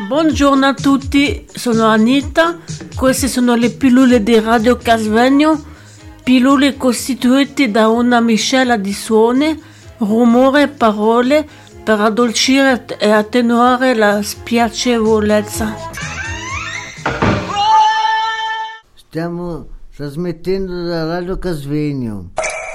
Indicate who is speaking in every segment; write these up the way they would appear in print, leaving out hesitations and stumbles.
Speaker 1: Buongiorno a tutti, sono Anita, queste sono le pillole di Radio Casvegno, pillole costituite da una miscela di suoni, rumore e parole per addolcire e attenuare la spiacevolezza.
Speaker 2: Stiamo trasmettendo da Radio Casvegno.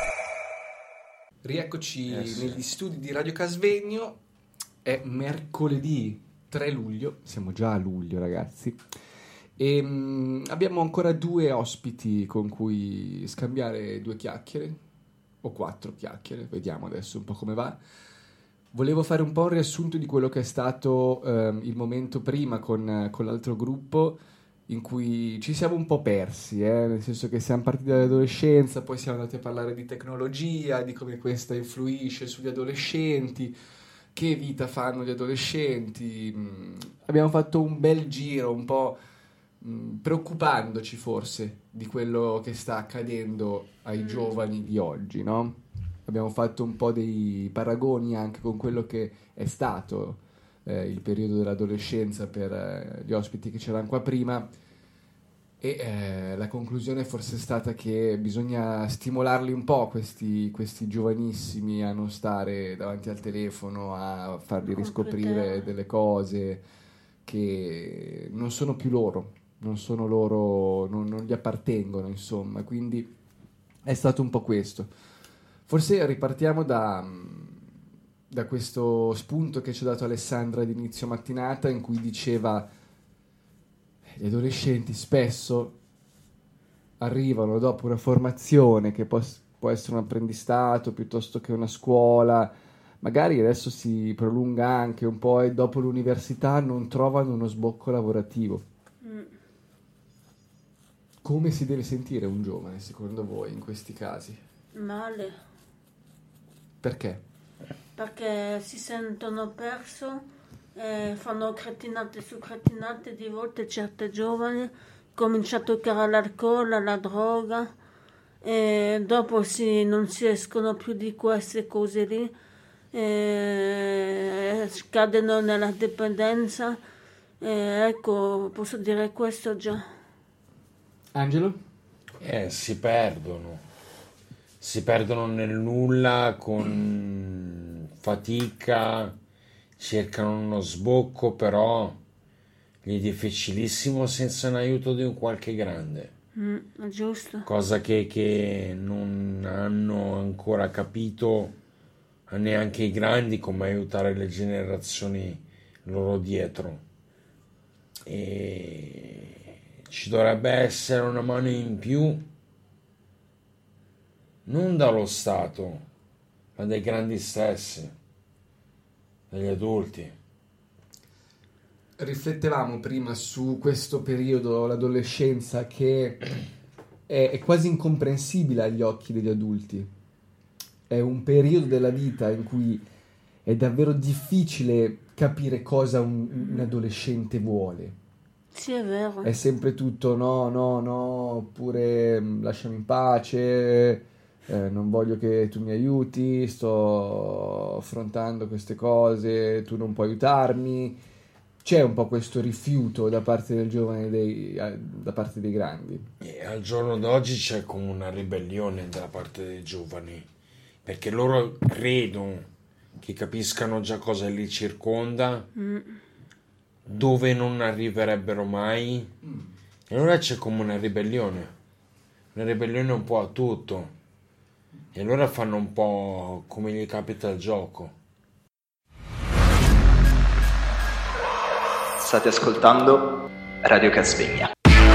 Speaker 3: Rieccoci negli studi di Radio Casvegno. È mercoledì 3 luglio, siamo già a luglio ragazzi, e abbiamo ancora 2 ospiti con cui scambiare 2 chiacchiere, o 4 chiacchiere, vediamo adesso un po' come va. Volevo fare un po' un riassunto di quello che è stato il momento prima con l'altro gruppo, in cui ci siamo un po' persi, nel senso che siamo partiti dall'adolescenza, poi siamo andati a parlare di tecnologia, di come questa influisce sugli adolescenti, che vita fanno gli adolescenti. Abbiamo fatto un bel giro, un po' preoccupandoci forse di quello che sta accadendo ai giovani di oggi, no? Abbiamo fatto un po' dei paragoni anche con quello che è stato il periodo dell'adolescenza per gli ospiti che c'erano qua prima, e la conclusione forse è stata che bisogna stimolarli un po' questi giovanissimi a non stare davanti al telefono, a farli riscoprire delle cose che non sono più loro, non gli appartengono, insomma. Quindi è stato un po' questo. Forse ripartiamo da questo spunto che ci ha dato Alessandra di inizio mattinata, in cui diceva: gli adolescenti spesso arrivano dopo una formazione che può essere un apprendistato piuttosto che una scuola, magari adesso si prolunga anche un po', e dopo l'università non trovano uno sbocco lavorativo. Come si deve sentire un giovane, secondo voi, in questi casi?
Speaker 1: Male.
Speaker 3: Perché?
Speaker 1: Perché si sentono perso, fanno cretinate su cretinate, di volte certe giovani cominciano a toccare l'alcol, la droga, e dopo non si escono più di queste cose lì, cadono nella dipendenza, ecco, posso dire questo già.
Speaker 3: Angelo?
Speaker 4: Si perdono nel nulla, con fatica, cercano uno sbocco, però gli è difficilissimo senza l'aiuto di un qualche grande.
Speaker 1: È giusto.
Speaker 4: Cosa che non hanno ancora capito neanche i grandi, come aiutare le generazioni loro dietro. E ci dovrebbe essere una mano in più, non dallo Stato, ma dai grandi stessi, dagli adulti.
Speaker 3: Riflettevamo prima su questo periodo, l'adolescenza, che è quasi incomprensibile agli occhi degli adulti. È un periodo della vita in cui è davvero difficile capire cosa un adolescente vuole.
Speaker 1: Sì, è vero.
Speaker 3: È sempre tutto no, oppure lasciami in pace, non voglio che tu mi aiuti, sto affrontando queste cose, tu non puoi aiutarmi. C'è un po' questo rifiuto da parte del giovane, da parte dei grandi.
Speaker 4: E al giorno d'oggi c'è come una ribellione da parte dei giovani, perché loro credono che capiscano già cosa li circonda, dove non arriverebbero mai, e allora c'è come una ribellione un po' a tutto, e allora fanno un po' come gli capita il gioco.
Speaker 5: State ascoltando Radio Casvegna.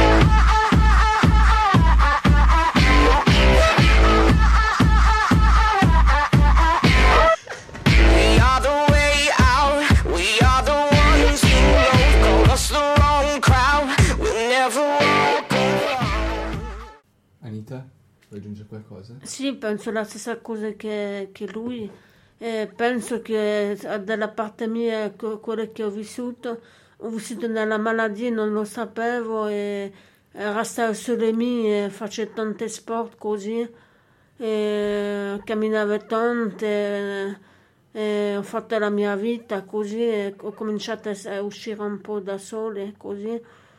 Speaker 3: Anita, vuoi aggiungere qualcosa?
Speaker 1: Sì, penso la stessa cosa che lui. Penso che dalla parte mia, quello che ho vissuto nella malattia, non lo sapevo, e restavo sulle mie, facevo tanti sport così, camminavo tanto, Ho fatto la mia vita così, ho cominciato a uscire un po' da sole così,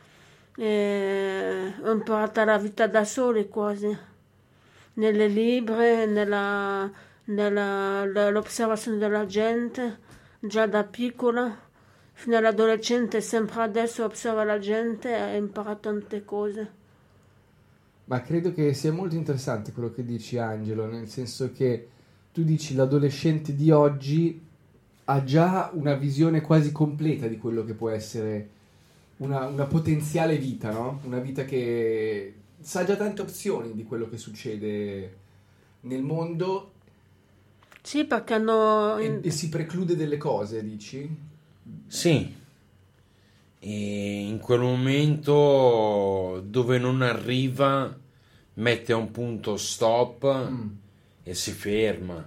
Speaker 1: ho imparato la vita da sole quasi, nelle libri, nell'osservazione della gente, già da piccola, fino all'adolescente, sempre adesso osservo la gente e ho imparato tante cose.
Speaker 3: Ma credo che sia molto interessante quello che dici, Angelo, nel senso che tu dici l'adolescente di oggi ha già una visione quasi completa di quello che può essere una potenziale vita, no? Una vita che sa già tante opzioni di quello che succede nel mondo.
Speaker 1: Sì, perché hanno...
Speaker 3: E si preclude delle cose, dici?
Speaker 4: Sì, e in quel momento dove non arriva mette a un punto stop e si ferma.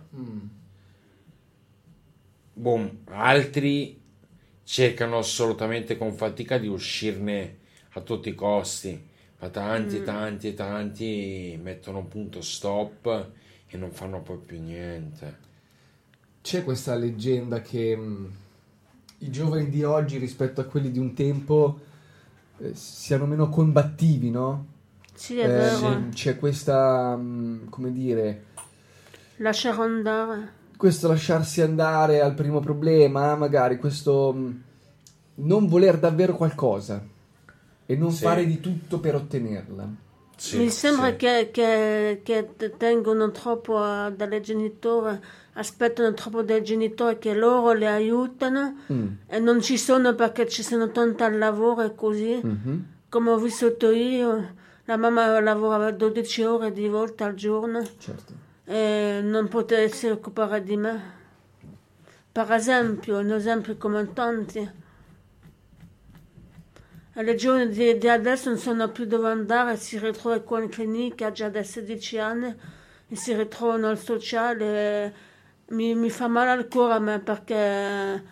Speaker 4: Boom. Altri cercano assolutamente con fatica di uscirne a tutti i costi, ma tanti mettono un punto stop e non fanno poi più niente.
Speaker 3: C'è questa leggenda che i giovani di oggi rispetto a quelli di un tempo siano meno combattivi, no?
Speaker 1: Sì, è vero.
Speaker 3: C'è questa, come dire...
Speaker 1: Lasciare andare.
Speaker 3: Questo lasciarsi andare al primo problema, magari questo non voler davvero qualcosa e non fare di tutto per ottenerla.
Speaker 4: Sì,
Speaker 1: Mi sembra che tengono troppo dalle genitori, aspettano troppo dai genitori che loro le aiutano e non ci sono perché ci sono tanti al lavoro e così. Come ho vissuto io, la mamma lavorava 12 ore di volta al giorno. Certo. E non potesse occupare di me. Per esempio, un esempio come tanti. E le giovani di adesso non sanno più dove andare, si ritrovano qua in clinica già da 16 anni e si ritrovano al sociale. Mi fa male al cuore a me perché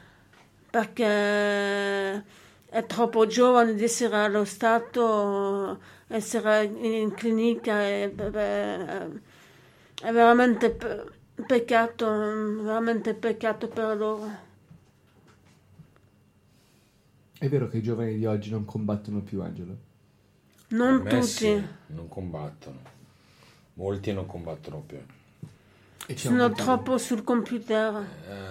Speaker 1: è troppo giovane di essere allo Stato, essere in clinica è veramente peccato per loro.
Speaker 3: È vero che i giovani di oggi non combattono più, Angelo?
Speaker 1: Non tutti.
Speaker 4: Sì, non combattono. Molti non combattono più.
Speaker 3: E
Speaker 1: sono troppo sul computer.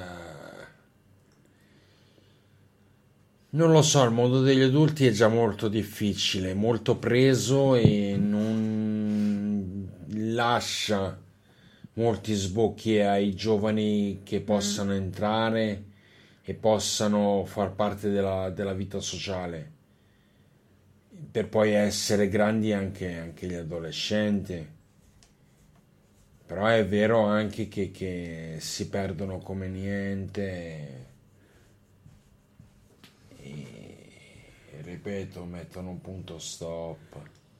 Speaker 4: Non lo so, il mondo degli adulti è già molto difficile, molto preso e non lascia molti sbocchi ai giovani che possano entrare e possano far parte della vita sociale, per poi essere grandi anche gli adolescenti. Però è vero anche che si perdono come niente e ripeto, mettono un punto stop.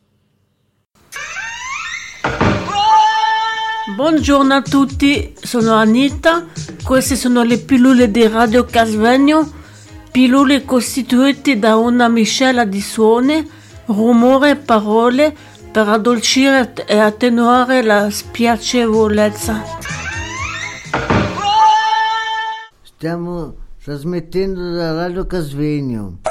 Speaker 1: Buongiorno a tutti, sono Anita, queste sono le pillole di Radio Casvegno, pillole costituite da una miscela di suoni, rumore e parole per addolcire e attenuare la spiacevolezza.
Speaker 2: Stiamo trasmettendo da Radio Casvegno.